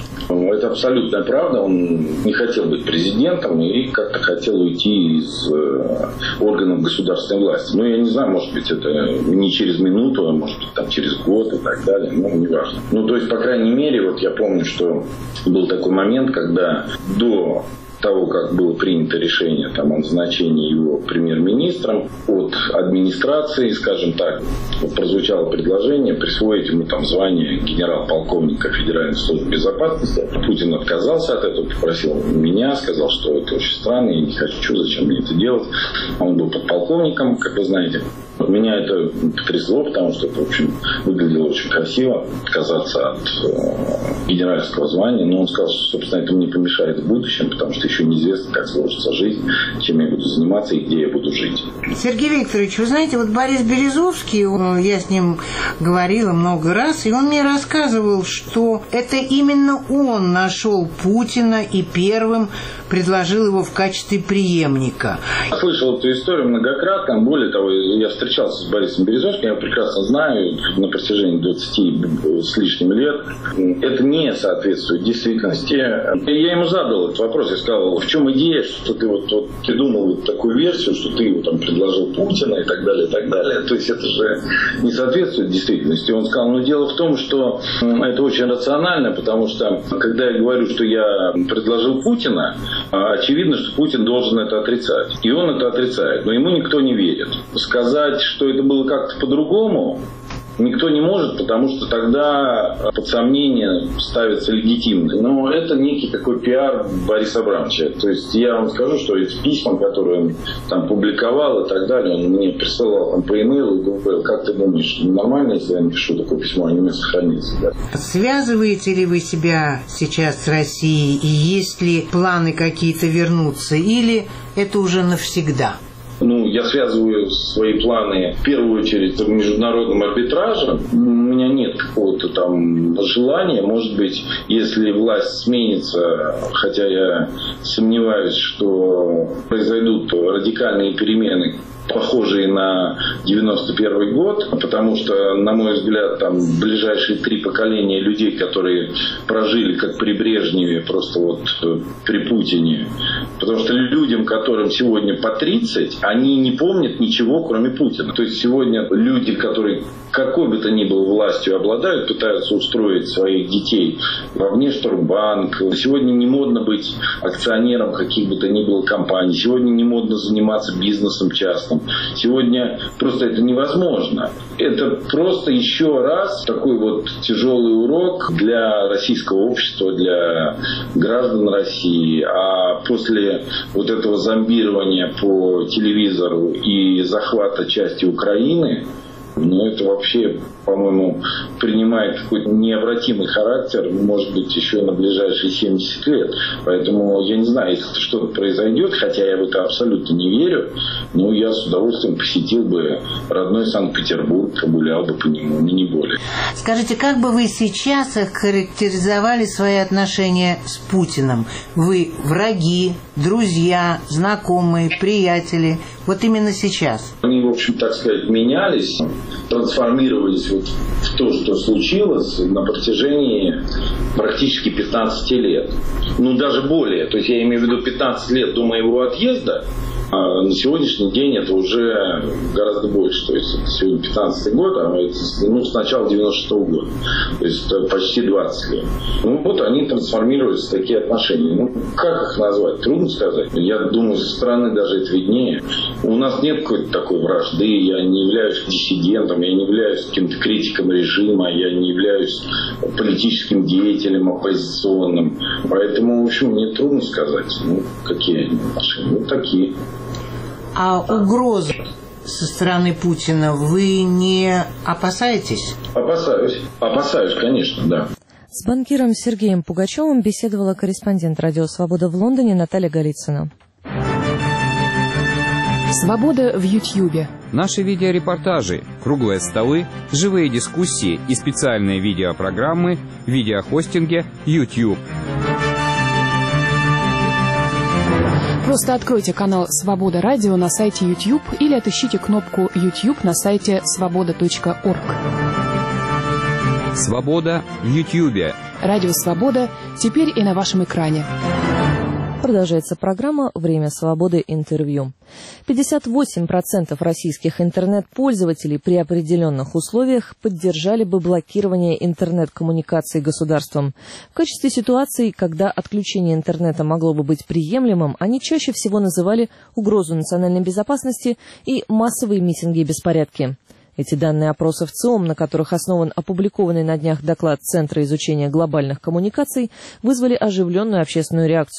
Это абсолютная правда. Он не хотел быть президентом и как-то хотел уйти из э, органов государственной власти. Ну, я не знаю, может быть, это не через минуту, а может быть, там, через год и так далее. Ну, неважно. Ну, то есть, по крайней мере, вот я помню, что был такой момент, когда до того, как было принято решение там, о назначении его премьер-министром, от администрации, скажем так, вот прозвучало предложение присвоить ему там звание генерал-полковника Федеральной службы безопасности. Путин отказался от этого, попросил меня, сказал, что это очень странно, я не хочу, зачем мне это делать. Он был подполковником, как вы знаете. Меня это потрясло, потому что это, в общем, выглядело очень красиво, отказаться от э, генеральского звания. Но он сказал, что, собственно, это мне помешает в будущем, потому что еще неизвестно, как сложится жизнь, чем я буду заниматься и где я буду жить. Сергей Викторович, вы знаете, вот Борис Березовский, я с ним говорила много раз, и он мне рассказывал, что это именно он нашел Путина и первым предложил его в качестве преемника. Я слышал эту историю многократно. Более того, я встречался с Борисом Березовским, я прекрасно знаю на протяжении двадцати с лишним лет. Это не соответствует действительности. Я ему задал этот вопрос, я сказал, в чем идея, что ты вот, вот придумал вот такую версию, что ты его там предложил Путина и так далее, и так далее. То есть это же не соответствует действительности. Он сказал, ну дело в том, что это очень рационально, потому что когда я говорю, что я предложил Путина, очевидно, что Путин должен это отрицать. И он это отрицает, но ему никто не верит. Сказать, что это было как-то по-другому, никто не может, потому что тогда под сомнение ставится легитимность. Но это некий такой пиар Бориса Абрамовича. То есть я вам скажу, что эти письма, которые он там публиковал и так далее, он мне присылал там, по имейлу и говорил, как ты думаешь, нормально, если я напишу такое письмо, оно у меня сохранится? Да? Связываете ли вы себя сейчас с Россией и есть ли планы какие-то вернуться или это уже навсегда? Ну, я связываю свои планы в первую очередь с международным арбитражем. У меня нет какого-то там желания. Может быть, если власть сменится, хотя я сомневаюсь, что произойдут радикальные перемены, похожие на девяносто первый год, потому что, на мой взгляд, там ближайшие три поколения людей, которые прожили как при Брежневе, просто вот при Путине. Потому что людям, которым сегодня по тридцать, они не помнят ничего, кроме Путина. То есть сегодня люди, которые какой бы то ни было властью обладают, пытаются устроить своих детей во Внешторгбанк. Сегодня не модно быть акционером каких бы то ни было компаний. Сегодня не модно заниматься бизнесом частным. Сегодня просто это невозможно. Это просто еще раз такой вот тяжелый урок для российского общества, для граждан России. А после вот этого зомбирования по телевизору и захвата части Украины, ну, это вообще, по-моему, принимает какой-то необратимый характер, может быть, еще на ближайшие семьдесят лет. Поэтому я не знаю, если что-то произойдет, хотя я в это абсолютно не верю, но я с удовольствием посетил бы родной Санкт-Петербург, прогулял бы по нему, но не более. Скажите, как бы вы сейчас охарактеризовали свои отношения с Путиным? Вы враги, друзья, знакомые, приятели? Вот именно сейчас. Они, в общем, так сказать, менялись, трансформировались вот в то, что случилось на протяжении практически пятнадцати лет. Ну, даже более. То есть я имею в виду пятнадцать лет до моего отъезда. А на сегодняшний день это уже гораздо больше. То есть это сегодня пятнадцатый год, а это, ну, с начала девяносто шестого года. То есть это почти двадцать лет. Ну вот они трансформировались в такие отношения. Ну, как их назвать? Трудно сказать. Я думаю, со стороны даже это виднее. У нас нет какой-то такой вражды. Я не являюсь диссидентом, я не являюсь каким-то критиком режима, я не являюсь политическим деятелем оппозиционным. Поэтому, в общем, мне трудно сказать, ну, какие они отношения. Вот такие. А угрозы со стороны Путина вы не опасаетесь? Опасаюсь. Опасаюсь, конечно, да. С банкиром Сергеем Пугачевым беседовала корреспондент «Радио Свобода» в Лондоне Наталья Голицына. Свобода в Ютьюбе. Наши видеорепортажи, круглые столы, живые дискуссии и специальные видеопрограммы в видеохостинге YouTube. Просто откройте канал «Свобода Радио» на сайте YouTube или отыщите кнопку YouTube на сайте свобода точка орг. Свобода в Ютьюбе. Радио «Свобода» теперь и на вашем экране. Продолжается программа «Время свободы. Интервью». пятьдесят восемь процентов российских интернет-пользователей при определенных условиях поддержали бы блокирование интернет-коммуникаций государством. В качестве ситуации, когда отключение интернета могло бы быть приемлемым, они чаще всего называли угрозу национальной безопасности и массовые митинги и беспорядки. Эти данные опросов ЦИОМ, на которых основан опубликованный на днях доклад Центра изучения глобальных коммуникаций, вызвали оживленную общественную реакцию.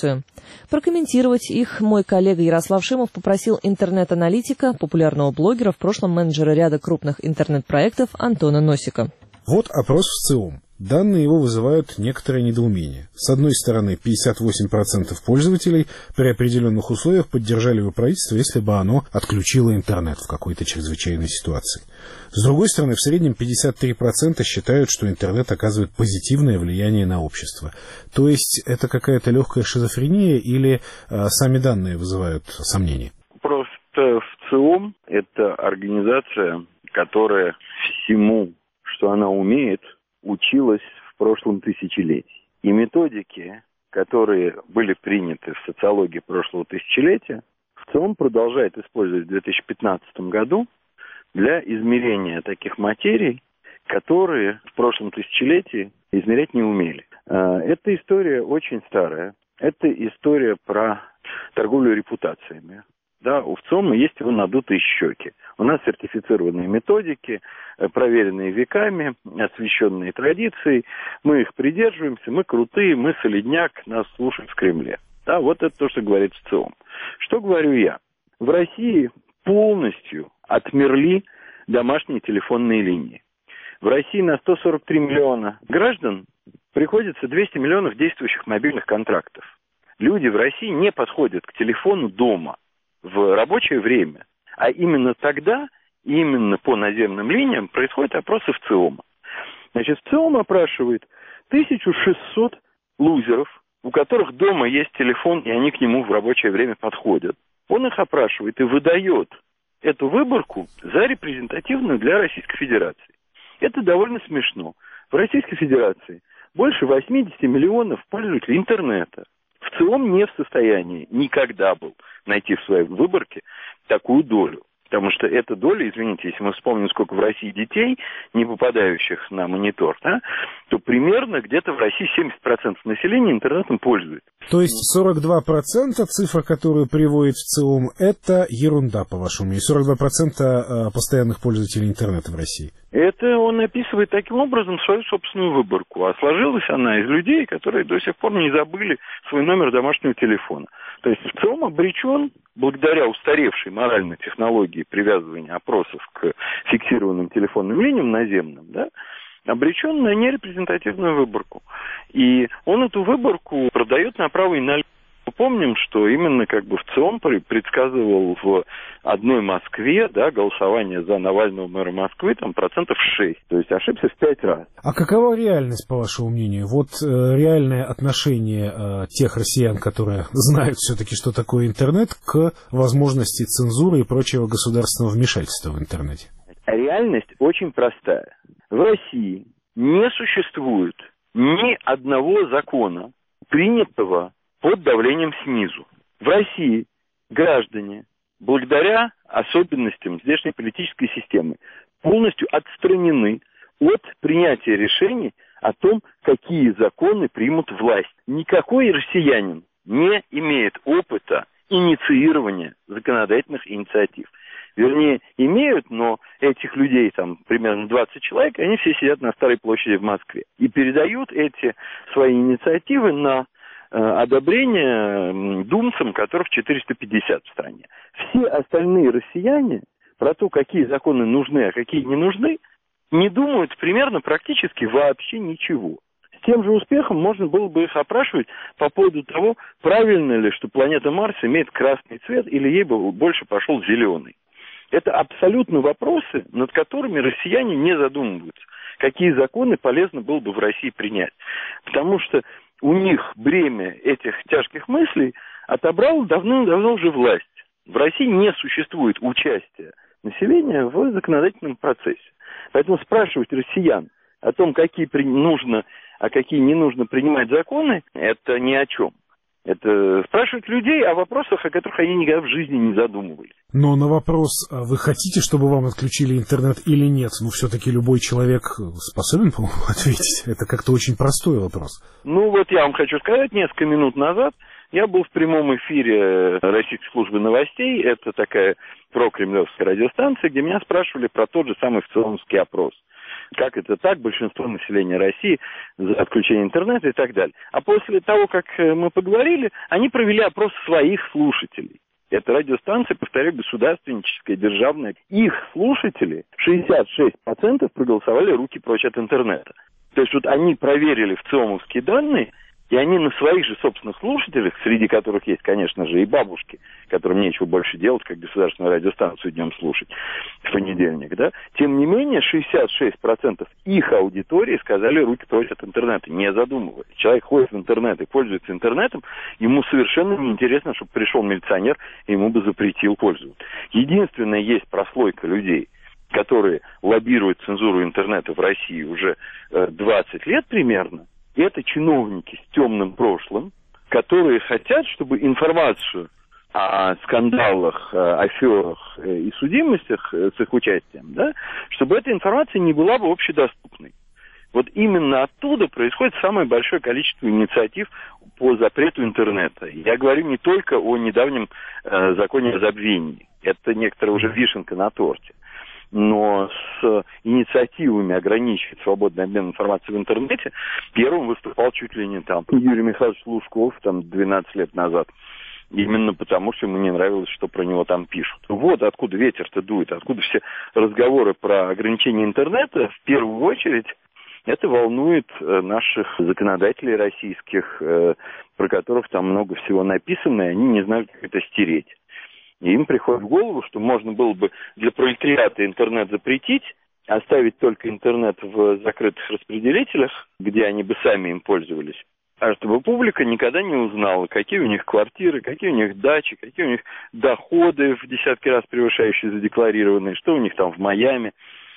Прокомментировать их мой коллега Ярослав Шимов попросил интернет-аналитика, популярного блогера, в прошлом менеджера ряда крупных интернет-проектов Антона Носика. Вот опрос в ЦИОМ. Данные его вызывают некоторое недоумение. С одной стороны, пятьдесят восемь процентов пользователей при определенных условиях поддержали бы правительство, если бы оно отключило интернет в какой-то чрезвычайной ситуации. С другой стороны, в среднем пятьдесят три процента считают, что интернет оказывает позитивное влияние на общество. То есть это какая-то легкая шизофрения или а, сами данные вызывают сомнения? Просто в ЦИОМ это организация, которая всему, что она умеет, училась в прошлом тысячелетии. И методики, которые были приняты в социологии прошлого тысячелетия, в ЦИОМ продолжает использовать в две тысячи пятнадцатом году для измерения таких материй, которые в прошлом тысячелетии измерять не умели. Эта история очень старая. Это история про торговлю репутациями. Да, у ЦИОМа есть его надутые щеки. У нас сертифицированные методики, проверенные веками, освященные традицией. Мы их придерживаемся, мы крутые, мы солидняк, нас слушают в Кремле. Да, вот это то, что говорит ЦИОМ. Что говорю я? В России полностью отмерли домашние телефонные линии. В России на сто сорок три миллиона граждан приходится двести миллионов действующих мобильных контрактов. Люди в России не подходят к телефону дома в рабочее время, а именно тогда, именно по наземным линиям происходят опросы в ЦИОМ. Значит, ЦИОМ опрашивает тысячу шестьсот лузеров, у которых дома есть телефон, и они к нему в рабочее время подходят. Он их опрашивает и выдает эту выборку за репрезентативную для Российской Федерации. Это довольно смешно. В Российской Федерации больше восемьдесят миллионов пользователей интернета. В ЦИОМ не в состоянии никогда был найти в своей выборке такую долю. Потому что эта доля, извините, если мы вспомним, сколько в России детей, не попадающих на монитор, да, то примерно где-то в России семьдесят процентов населения интернетом пользуется. То есть сорок два процента цифра, которую приводит в ЦИОМ, это ерунда, по-вашему мнению? сорок два процента постоянных пользователей интернета в России? Это он описывает таким образом свою собственную выборку. А сложилась она из людей, которые до сих пор не забыли свой номер домашнего телефона. То есть ЦИОМ обречен, благодаря устаревшей моральной технологии привязывания опросов к фиксированным телефонным линиям наземным, да, обречен на нерепрезентативную выборку. И он эту выборку продает направо и налево. Помним, что именно как бы в ЦИОМ предсказывал в одной Москве, да, голосование за Навального мэра Москвы, там процентов шесть, то есть ошибся в пять раз. А какова реальность, по вашему мнению? Вот э, реальное отношение э, тех россиян, которые знают все-таки, что такое интернет, к возможности цензуры и прочего государственного вмешательства в интернете? Реальность очень простая. В России не существует ни одного закона, принятого под давлением снизу. В России граждане, благодаря особенностям здешней политической системы, полностью отстранены от принятия решений о том, какие законы примут власть. Никакой россиянин не имеет опыта инициирования законодательных инициатив. Вернее, имеют, но этих людей, там, примерно двадцать человек, они все сидят на Старой площади в Москве и передают эти свои инициативы на одобрение думцам, которых четыреста пятьдесят в стране. Все остальные россияне про то, какие законы нужны, а какие не нужны, не думают примерно практически вообще ничего. С тем же успехом можно было бы их опрашивать по поводу того, правильно ли, что планета Марс имеет красный цвет, или ей бы больше пошел зеленый. Это абсолютно вопросы, над которыми россияне не задумываются. Какие законы полезно было бы в России принять. Потому что у них бремя этих тяжких мыслей отобрала давным-давно уже власть. В России не существует участия населения в законодательном процессе. Поэтому спрашивать россиян о том, какие нужно, а какие не нужно принимать законы, это ни о чем. Это спрашивать людей о вопросах, о которых они никогда в жизни не задумывались. Но на вопрос, вы хотите, чтобы вам отключили интернет или нет, ну, все-таки любой человек способен, по-моему, ответить. Это как-то очень простой вопрос. Ну, вот я вам хочу сказать, несколько минут назад я был в прямом эфире Российской службы новостей. Это такая прокремлевская радиостанция, где меня спрашивали про тот же самый ЦИОМский опрос. как это так, большинство населения России за отключение интернета и так далее. А после того, как мы поговорили, они провели опрос своих слушателей. Это радиостанция, повторяю, государственническая, державная. Их слушатели, шестьдесят шесть процентов проголосовали руки прочь от интернета. То есть вот они проверили ВЦИОМовские данные, и они на своих же собственных слушателях, среди которых есть, конечно же, и бабушки, которым нечего больше делать, как государственную радиостанцию днем слушать в понедельник, да, тем не менее шестьдесят шесть процентов их аудитории сказали руки прочь от интернета, не задумываясь. Человек ходит в интернет и пользуется интернетом, ему совершенно неинтересно, чтобы пришел милиционер и ему бы запретил пользоваться. Единственное, есть прослойка людей, которые лоббируют цензуру интернета в России уже двадцать лет примерно. Это чиновники с темным прошлым, которые хотят, чтобы информацию о скандалах, аферах и судимостях с их участием, да, чтобы эта информация не была бы общедоступной. Вот именно оттуда происходит самое большое количество инициатив по запрету интернета. Я говорю не только о недавнем э, законе о забвении. Это некоторая уже вишенка на торте. Но с инициативами ограничивать свободный обмен информацией в интернете первым выступал чуть ли не там Юрий Михайлович Лужков там двенадцать лет назад. Именно потому, что ему не нравилось, что про него там пишут. Вот откуда ветер-то дует, откуда все разговоры про ограничение интернета. В первую очередь это волнует наших законодателей российских, про которых там много всего написано, и они не знают, как это стереть. И им приходит в голову, что можно было бы для пролетариата интернет запретить, оставить только интернет в закрытых распределителях, где они бы сами им пользовались, а чтобы публика никогда не узнала, какие у них квартиры, какие у них дачи, какие у них доходы в десятки раз превышающие задекларированные, что у них там в Майами,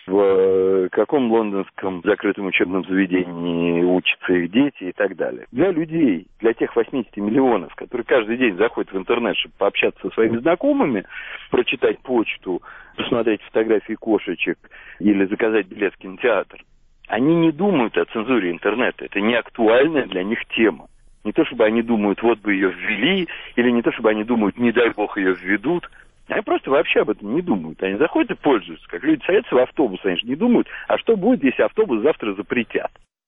в каком лондонском закрытом учебном заведении учатся их дети и так далее. Для людей, для тех восьмидесяти миллионов, которые каждый день заходят в интернет, чтобы пообщаться со своими знакомыми, прочитать почту, посмотреть фотографии кошечек или заказать билет в кинотеатр, они не думают о цензуре интернета. Это не актуальная для них тема. Не то, чтобы они думают, вот бы ее ввели, или не то, чтобы они думают, не дай бог ее введут. Они просто вообще об этом не думают. Они заходят и пользуются. Как люди садятся в автобус, они же не думают, а что будет, если автобус завтра запретят.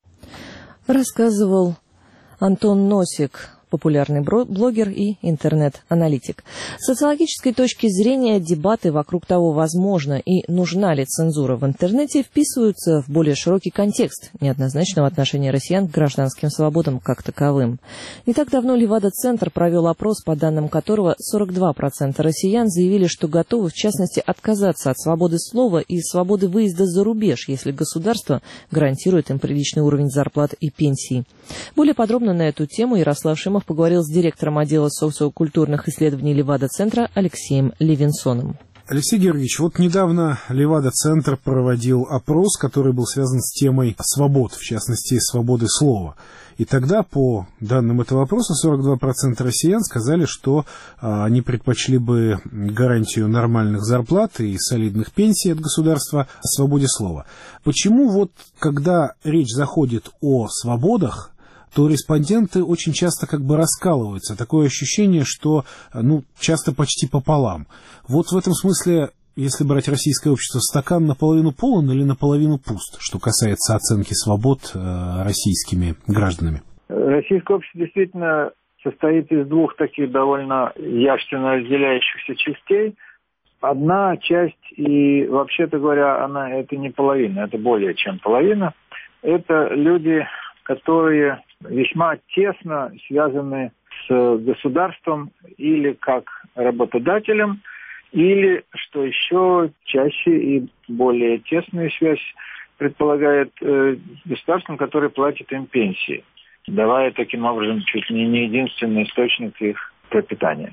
Рассказывал Антон Носик, популярный блогер и интернет-аналитик. С социологической точки зрения дебаты вокруг того, возможно и нужна ли цензура в интернете, вписываются в более широкий контекст неоднозначного отношения россиян к гражданским свободам как таковым. Не так давно Левада-центр провел опрос, по данным которого сорок два процента россиян заявили, что готовы, в частности, отказаться от свободы слова и свободы выезда за рубеж, если государство гарантирует им приличный уровень зарплат и пенсий. Более подробно на эту тему Ярослав Шимов поговорил с директором отдела социокультурных исследований Левада-центра Алексеем Левинсоном. Алексей Георгиевич, вот недавно Левада-центр проводил опрос, который был связан с темой свобод, в частности, свободы слова. И тогда, по данным этого опроса, сорок два процента россиян сказали, что а, они предпочли бы гарантию нормальных зарплат и солидных пенсий от государства свободе слова. Почему вот, когда речь заходит о свободах, то респонденты очень часто как бы раскалываются. Такое ощущение, что, ну, часто почти пополам. Вот в этом смысле, если брать российское общество, стакан наполовину полон или наполовину пуст, что касается оценки свобод э, российскими гражданами? Российское общество действительно состоит из двух таких довольно явственно разделяющихся частей. Одна часть, и вообще-то говоря, она это не половина, это более чем половина. Это люди, которые весьма тесно связаны с государством или как работодателем, или, что еще чаще и более тесную связь предполагает э, государством, которое платит им пенсии, давая таким образом чуть ли не единственный источник их пропитания.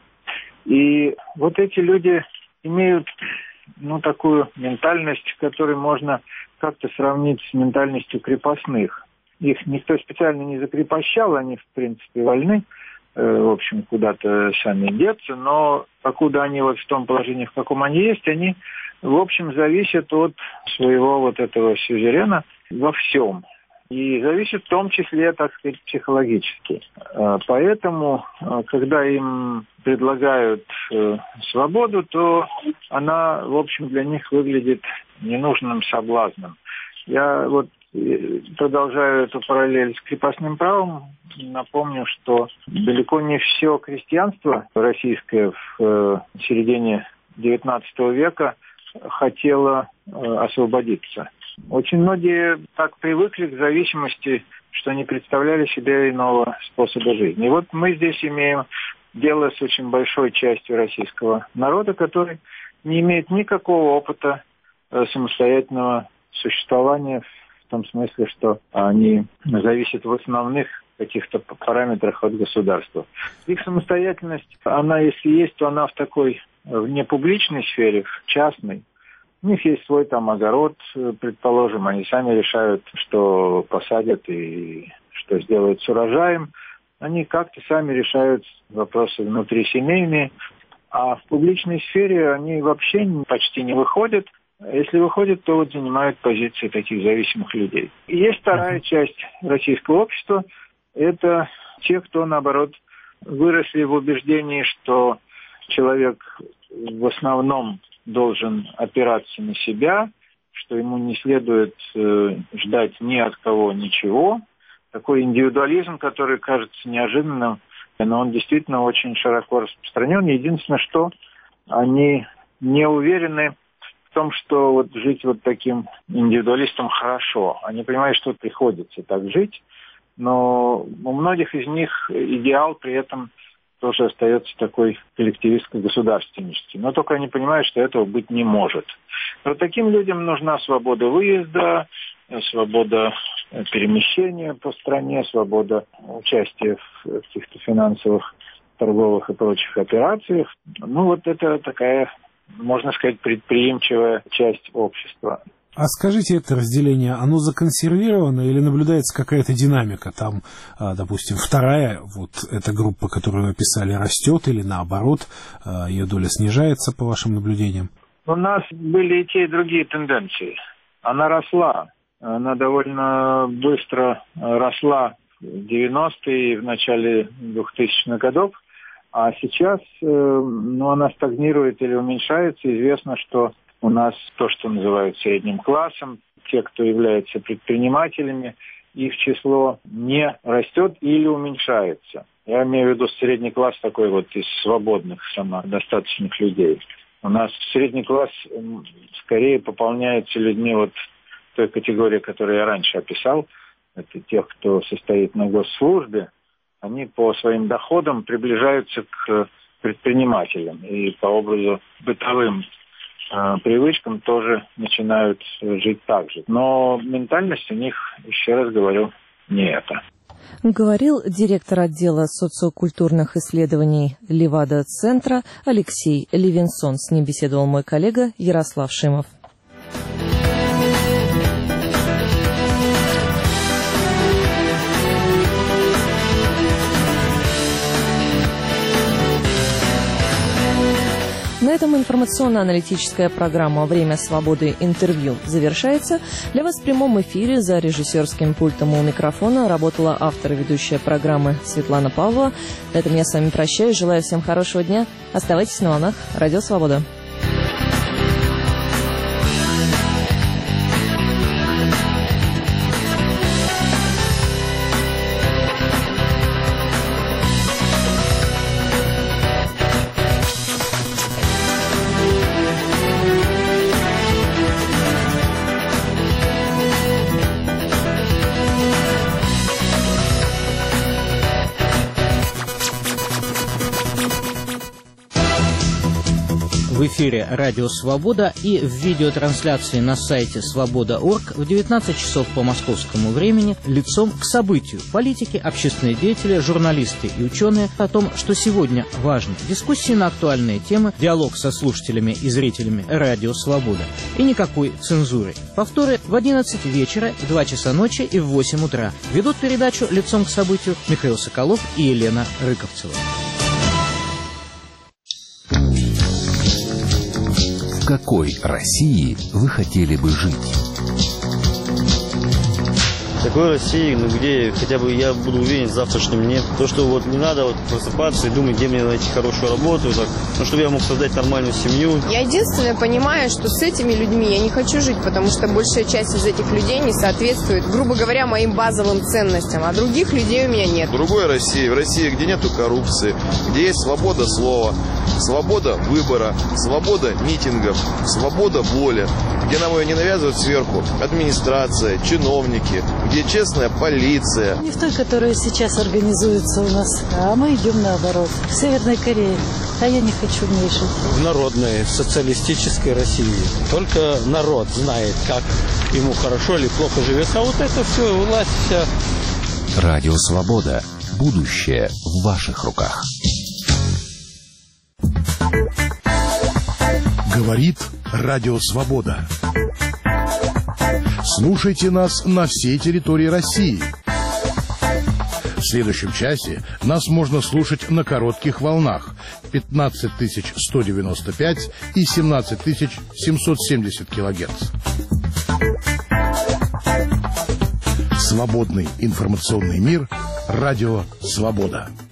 И вот эти люди имеют, ну, такую ментальность, которую можно как-то сравнить с ментальностью крепостных. Их никто специально не закрепощал, они, в принципе, вольны, э, в общем, куда-то сами деться, но покуда они вот в том положении, в каком они есть, они, в общем, зависят от своего вот этого сюзерена во всем. И зависят в том числе, так сказать, психологически. Э, поэтому, э, когда им предлагают э, свободу, то она, в общем, для них выглядит ненужным соблазном. Я вот продолжаю эту параллель с крепостным правом. Напомню, что далеко не все крестьянство российское в середине девятнадцатого века хотело освободиться. Очень многие так привыкли к зависимости, что не представляли себе иного способа жизни. И вот мы здесь имеем дело с очень большой частью российского народа, который не имеет никакого опыта самостоятельного существования, в том смысле, что они зависят в основных каких-то параметрах от государства. Их самостоятельность, она, если есть, то она в такой, в непубличной сфере, в частной. У них есть свой там огород, предположим, они сами решают, что посадят и что сделают с урожаем. Они как-то сами решают вопросы внутрисемейные, а в публичной сфере они вообще почти не выходят. Если выходят, то вот занимают позиции таких зависимых людей. И есть вторая часть российского общества. Это те, кто, наоборот, выросли в убеждении, что человек в основном должен опираться на себя, что ему не следует э, ждать ни от кого ничего. Такой индивидуализм, который кажется неожиданным, но он действительно очень широко распространен. Единственное, что они не уверены в том, что вот жить вот таким индивидуалистом хорошо. Они понимают, что приходится так жить, но у многих из них идеал при этом тоже остается такой коллективистской государственности. Но только они понимают, что этого быть не может. Но таким людям нужна свобода выезда, свобода перемещения по стране, свобода участия в каких-то финансовых, торговых и прочих операциях. Ну вот это такая, можно сказать, предприимчивая часть общества. А скажите, это разделение, оно законсервировано или наблюдается какая-то динамика? Там, допустим, вторая, вот эта группа, которую вы описали, растет или наоборот, ее доля снижается, по вашим наблюдениям? У нас были и те, и другие тенденции. Она росла. Она довольно быстро росла в девяностые и в начале двухтысячных годов. А сейчас ну, она стагнирует или уменьшается. Известно, что у нас то, что называют средним классом, те, кто являются предпринимателями, их число не растет или уменьшается. Я имею в виду средний класс такой вот из свободных, самодостаточных людей. У нас средний класс скорее пополняется людьми вот той категории, которую я раньше описал. Это тех, кто состоит на госслужбе. Они по своим доходам приближаются к предпринимателям и по образу бытовым привычкам тоже начинают жить так же. Но ментальность у них, еще раз говорю, не это. Говорил директор отдела социокультурных исследований Левада-центра Алексей Левинсон. С ним беседовал мой коллега Ярослав Шимов. На этом информационно-аналитическая программа «Время свободы. Интервью» завершается. Для вас в прямом эфире за режиссерским пультом у микрофона работала автор и ведущая программы Светлана Павлова. На этом я с вами прощаюсь. Желаю всем хорошего дня. Оставайтесь на волнах Радио Свобода. В эфире «Радио Свобода» и в видеотрансляции на сайте свобода точка орг в девятнадцать часов по московскому времени лицом к событию. Политики, общественные деятели, журналисты и ученые о том, что сегодня важно. Дискуссии на актуальные темы, диалог со слушателями и зрителями «Радио Свобода». И никакой цензуры. Повторы в одиннадцать вечера, в два часа ночи и в восемь утра. Ведут передачу «Лицом к событию» Михаил Соколов и Елена Рыковцева. В какой России вы хотели бы жить? Такой России, ну где хотя бы я буду уверен в завтрашнем дне. То, что вот не надо вот просыпаться и думать, где мне найти хорошую работу, так, ну, чтобы я мог создать нормальную семью. Я единственное понимаю, что с этими людьми я не хочу жить, потому что большая часть из этих людей не соответствует, грубо говоря, моим базовым ценностям, а других людей у меня нет. В другой России, в России, где нету коррупции, где есть свобода слова, свобода выбора, свобода митингов, свобода воли, где нам ее не навязывают сверху администрация, чиновники, где честная полиция. Не в той, которая сейчас организуется у нас, а мы идем наоборот. В Северной Корее. А я не хочу в ней жить. В народной социалистической России. Только народ знает, как ему хорошо или плохо живется. А вот это все, власть вся. Радио Свобода. Будущее в ваших руках. Говорит Радио Свобода. Слушайте нас на всей территории России. В следующем часе нас можно слушать на коротких волнах пятнадцать тысяч сто девяносто пять и семнадцать тысяч семьсот семьдесят килогерц. Свободный информационный мир. Радио Свобода.